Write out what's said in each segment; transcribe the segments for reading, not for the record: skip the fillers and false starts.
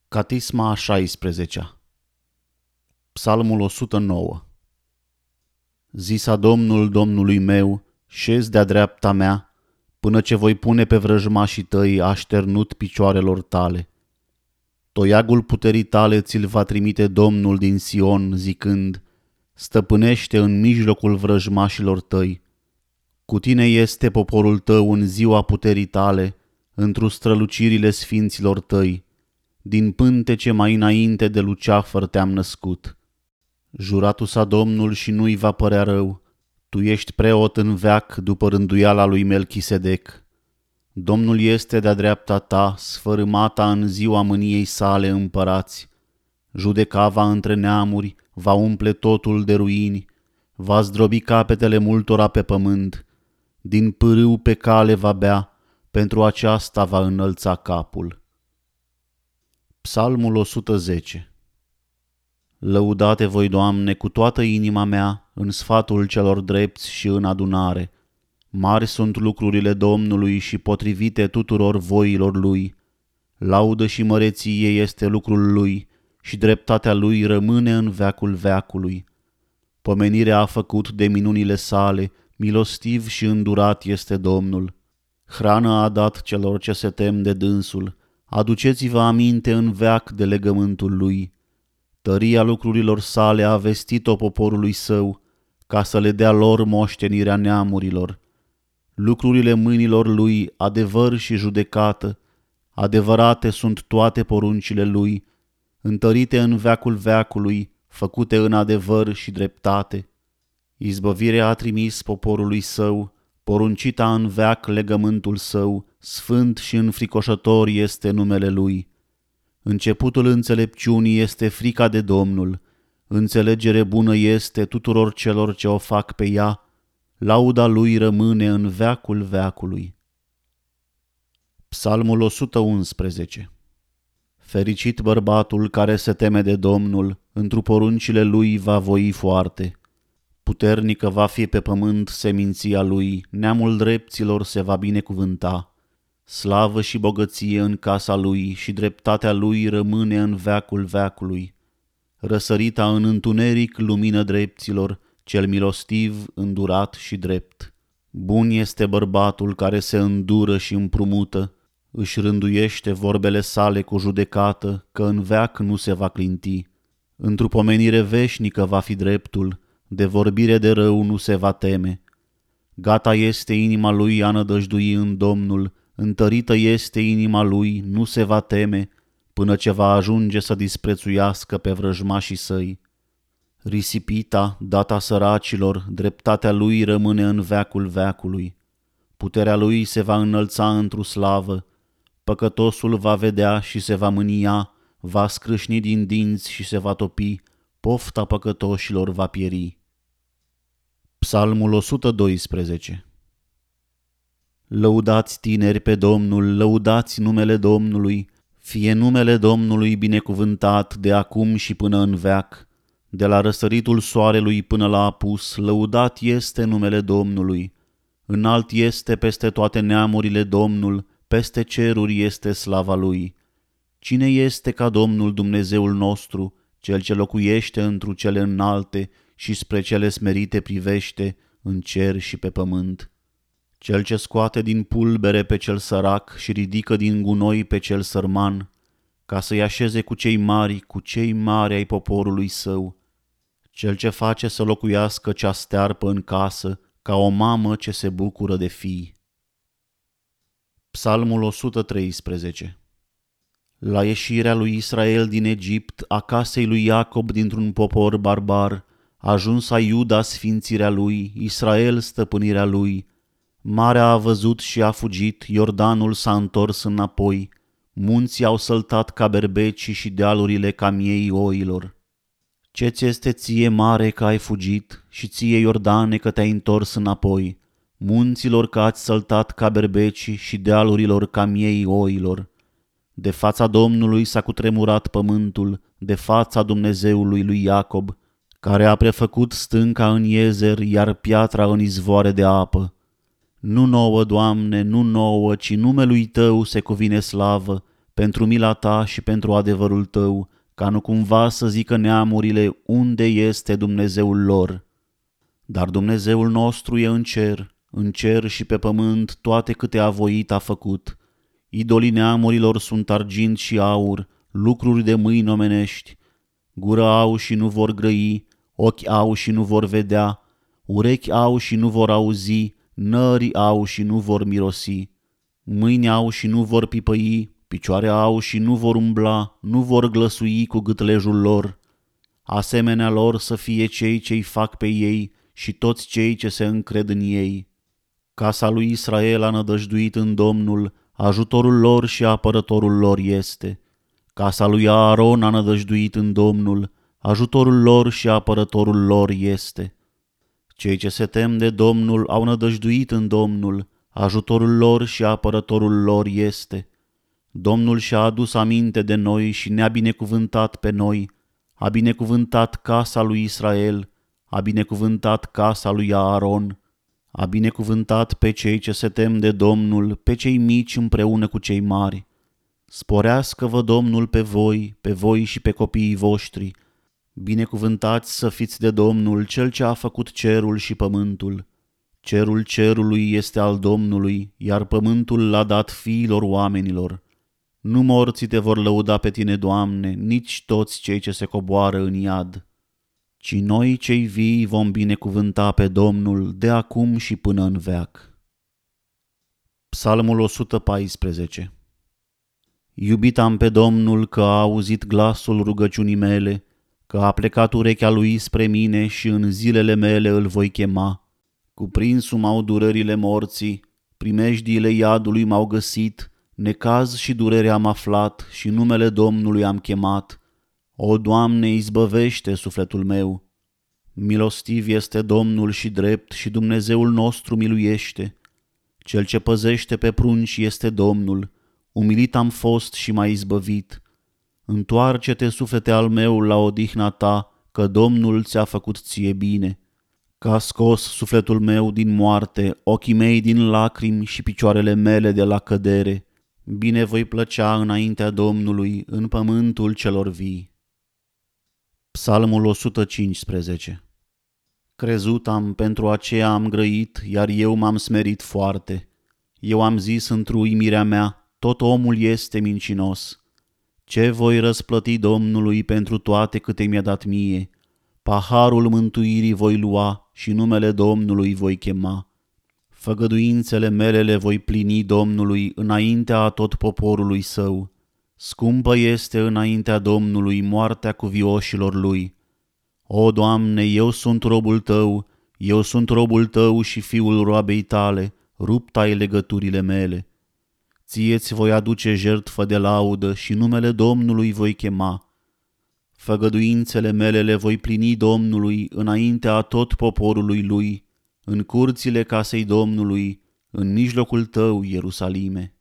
Catisma a 16-a. Psalmul 109. Zisa Domnul Domnului meu, șezi de-a dreapta mea, până ce voi pune pe vrăjmașii tăi așternut picioarelor tale. Toiagul puterii tale ți-l va trimite Domnul din Sion, zicând, stăpânește în mijlocul vrăjmașilor tăi. Cu tine este poporul tău în ziua puterii tale, într-o strălucirile sfinților tăi. Din pântece mai înainte de luceafăr te-am născut. Juratul s-a Domnul și nu-i va părea rău. Tu ești preot în veac după rânduiala lui Melchisedec. Domnul este de-a dreapta ta, sfărâmata în ziua mâniei sale împărați. Judeca va între neamuri, va umple totul de ruini, va zdrobi capetele multora pe pământ. Din pârâu pe cale va bea, pentru aceasta va înălța capul. Psalmul 110. Lăudate voi, Doamne, cu toată inima mea, în sfatul celor drepți și în adunare. Mari sunt lucrurile Domnului și potrivite tuturor voilor Lui. Laudă și măreție este lucrul Lui și dreptatea Lui rămâne în veacul veacului. Pomenirea a făcut de minunile sale, milostiv și îndurat este Domnul. Hrană a dat celor ce se tem de dânsul. Aduceți-vă aminte în veac de legământul Lui. Tăria lucrurilor sale a vestit-o poporului său, ca să le dea lor moștenirea neamurilor. Lucrurile mâinilor Lui, adevăr și judecată, adevărate sunt toate poruncile Lui, întărite în veacul veacului, făcute în adevăr și dreptate. Izbăvirea a trimis poporului său, poruncita în veac legământul său, sfânt și înfricoșător este numele Lui. Începutul înțelepciunii este frica de Domnul, înțelegere bună este tuturor celor ce o fac pe ea, lauda Lui rămâne în veacul veacului. Psalmul 111. Fericit bărbatul care se teme de Domnul, întru poruncile Lui va voi foarte. Puternică va fi pe pământ seminția Lui, neamul drepților se va binecuvânta. Slavă și bogăție în casa Lui și dreptatea Lui rămâne în veacul veacului. Răsărita în întuneric lumină drepților, cel milostiv, îndurat și drept. Bun este bărbatul care se îndură și împrumută, își rânduiește vorbele sale cu judecată, că în veac nu se va clinti. Într-o pomenire veșnică va fi dreptul, de vorbire de rău nu se va teme. Gata este inima lui a nădăjdui în Domnul, întărită este inima lui, nu se va teme, până ce va ajunge să disprețuiască pe vrăjmașii săi. Risipita, data săracilor, dreptatea lui rămâne în veacul veacului. Puterea lui se va înălța într-o slavă, păcătosul va vedea și se va mânia, va scrâșni din dinți și se va topi, pofta păcătoșilor va pieri. Psalmul 112. Lăudați tineri pe Domnul, lăudați numele Domnului, fie numele Domnului binecuvântat de acum și până în veac. De la răsăritul soarelui până la apus, lăudat este numele Domnului. Înalt este peste toate neamurile Domnul, peste ceruri este slava Lui. Cine este ca Domnul Dumnezeul nostru, Cel ce locuiește întru cele înalte și spre cele smerite privește, în cer și pe pământ? Cel ce scoate din pulbere pe cel sărac și ridică din gunoi pe cel sărman, ca să-i așeze cu cei mari ai poporului său. Cel ce face să locuiască cea stearpă în casă, ca o mamă ce se bucură de fii. Psalmul 113. La ieșirea lui Israel din Egipt, a casei lui Iacob dintr-un popor barbar, a ajuns a Iuda sfințirea lui, Israel stăpânirea lui. Marea a văzut și a fugit, Iordanul s-a întors înapoi, munții au săltat ca berbecii și dealurile ca miei oilor. Ce-ți este ție, mare, că ai fugit, și ție, Iordane, că te-ai întors înapoi, munților că ați săltat ca berbecii și dealurilor ca miei oilor? De fața Domnului s-a cutremurat pământul, de fața Dumnezeului lui Iacob, care a prefăcut stânca în iezer, iar piatra în izvoare de apă. Nu nouă, Doamne, nu nouă, ci numelui Tău se cuvine slavă, pentru mila ta și pentru adevărul tău, ca nu cumva să zică neamurile unde este Dumnezeul lor. Dar Dumnezeul nostru e în cer și pe pământ toate câte a voit a făcut. Idolii neamurilor sunt argint și aur, lucruri de mâini omenești. Gură au și nu vor grăi, ochi au și nu vor vedea, urechi au și nu vor auzi, nări au și nu vor mirosi. Mâini au și nu vor pipăi, picioare au și nu vor umbla, nu vor glăsui cu gâtlejul lor. Asemenea lor să fie cei ce-i fac pe ei și toți cei ce se încred în ei. Casa lui Israel a nădăjduit în Domnul, ajutorul lor și apărătorul lor este. Casa lui Aaron a nădăjduit în Domnul, ajutorul lor și apărătorul lor este. Cei ce se tem de Domnul au nădăjduit în Domnul, ajutorul lor și apărătorul lor este. Domnul și-a adus aminte de noi și ne-a binecuvântat pe noi, a binecuvântat casa lui Israel, a binecuvântat casa lui Aaron, a binecuvântat pe cei ce se tem de Domnul, pe cei mici împreună cu cei mari. Sporească-vă Domnul pe voi și pe copiii voștri. Binecuvântați să fiți de Domnul, Cel ce a făcut cerul și pământul. Cerul cerului este al Domnului, iar pământul l-a dat fiilor oamenilor. Nu morții te vor lăuda pe tine, Doamne, nici toți cei ce se coboară în iad, ci noi cei vii vom binecuvânta pe Domnul de acum și până în veac. Psalmul 114. Iubit am pe Domnul că a auzit glasul rugăciunii mele, că a plecat urechea lui spre mine și în zilele mele îl voi chema. Cuprinsul m-au durerile morții, primejdiile iadului m-au găsit, necaz și durere am aflat și numele Domnului am chemat. O, Doamne, izbăvește sufletul meu! Milostiv este Domnul și drept și Dumnezeul nostru miluiește. Cel ce păzește pe prunci este Domnul, umilit am fost și m-a izbăvit. Întoarce-te, suflete al meu, la odihna ta, că Domnul ți-a făcut ție bine. Că a scos sufletul meu din moarte, ochii mei din lacrimi și picioarele mele de la cădere. Bine voi plăcea înaintea Domnului în pământul celor vii. Psalmul 115. Crezut am, pentru aceea am grăit, iar eu m-am smerit foarte. Eu am zis într-uimirea mea, tot omul este mincinos. Ce voi răsplăti Domnului pentru toate câte mi-a dat mie? Paharul mântuirii voi lua și numele Domnului voi chema. Făgăduințele mele le voi plini Domnului înaintea a tot poporului său. Scumpă este înaintea Domnului moartea cuvioșilor lui. O, Doamne, eu sunt robul tău și fiul roabei tale, rupt ai legăturile mele. Ție-ți voi aduce jertfă de laudă și numele Domnului voi chema. Făgăduințele mele le voi plini Domnului înaintea a tot poporului lui, în curțile casei Domnului, în mijlocul tău, Ierusalime.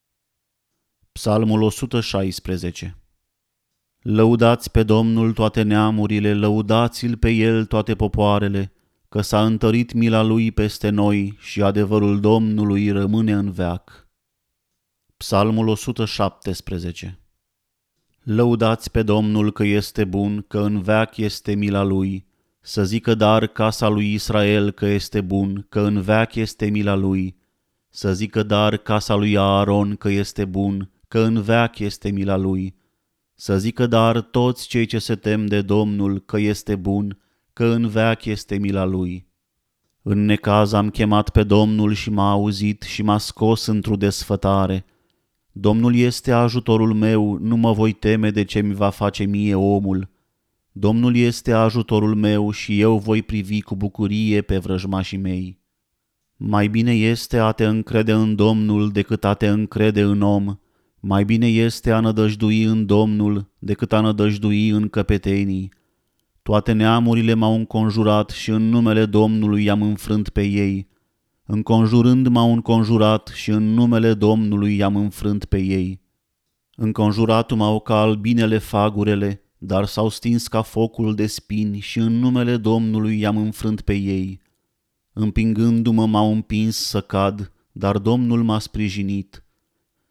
Psalmul 116. Lăudați pe Domnul toate neamurile, lăudați-l pe el toate popoarele, că s-a întărit mila lui peste noi și adevărul Domnului rămâne în veac. Psalmul 117. Lăudați pe Domnul că este bun, că în veac este mila lui. Să zică dar casa lui Israel că este bun, că în veac este mila lui. Să zică dar casa lui Aaron că este bun, că în veac este mila lui. Să zică dar toți cei ce se tem de Domnul că este bun, că în veac este mila lui. În necaz am chemat pe Domnul și m-a auzit și m-a scos într-o desfătare. Domnul este ajutorul meu, nu mă voi teme de ce mi va face mie omul. Domnul este ajutorul meu și eu voi privi cu bucurie pe vrăjmașii mei. Mai bine este a te încrede în Domnul decât a te încrede în om. Mai bine este a nădăjdui în Domnul decât a nădăjdui în căpetenii. Toate neamurile m-au înconjurat și în numele Domnului i-am înfrânt pe ei. Înconjurând m-au înconjurat și în numele Domnului i-am înfrânt pe ei. Înconjurat m-au ca albinele fagurele, dar s-au stins ca focul de spini și în numele Domnului i-am înfrânt pe ei. Împingându-mă m-au împins să cad, dar Domnul m-a sprijinit.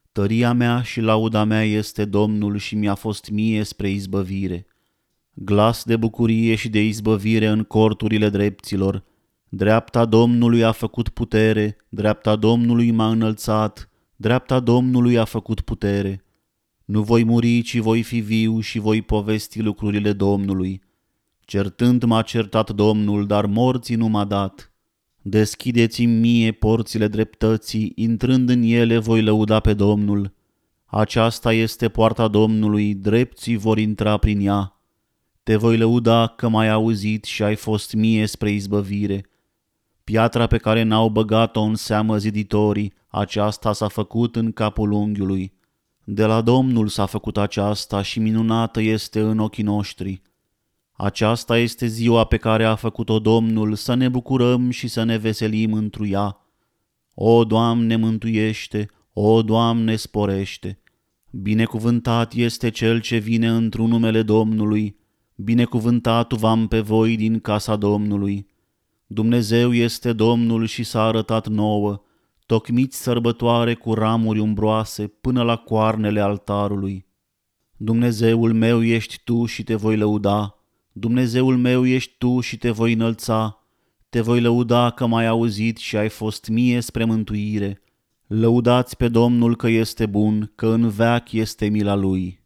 Tăria mea și lauda mea este Domnul și mi-a fost mie spre izbăvire. Glas de bucurie și de izbăvire în corturile drepților. Dreapta Domnului a făcut putere, dreapta Domnului m-a înălțat, dreapta Domnului a făcut putere. Nu voi muri, ci voi fi viu și voi povesti lucrurile Domnului. Certând m-a certat Domnul, dar morții nu m-a dat. Deschideți-mi mie porțile dreptății, intrând în ele voi lăuda pe Domnul. Aceasta este poarta Domnului, drepții vor intra prin ea. Te voi lăuda că m-ai auzit și ai fost mie spre izbăvire. Piatra pe care n-au băgat-o în seamă ziditorii, aceasta s-a făcut în capul unghiului. De la Domnul s-a făcut aceasta și minunată este în ochii noștri. Aceasta este ziua pe care a făcut-o Domnul, să ne bucurăm și să ne veselim întru ea. O, Doamne, mântuiește! O, Doamne, sporește! Binecuvântat este cel ce vine într-un numele Domnului, binecuvântat v-am pe voi din casa Domnului. Dumnezeu este Domnul și s-a arătat nouă, tocmiți sărbătoare cu ramuri umbroase până la coarnele altarului. Dumnezeul meu ești Tu și te voi lăuda, Dumnezeul meu ești Tu și te voi înălța, te voi lăuda că m-ai auzit și ai fost mie spre mântuire. Lăudați pe Domnul că este bun, că în veac este mila Lui.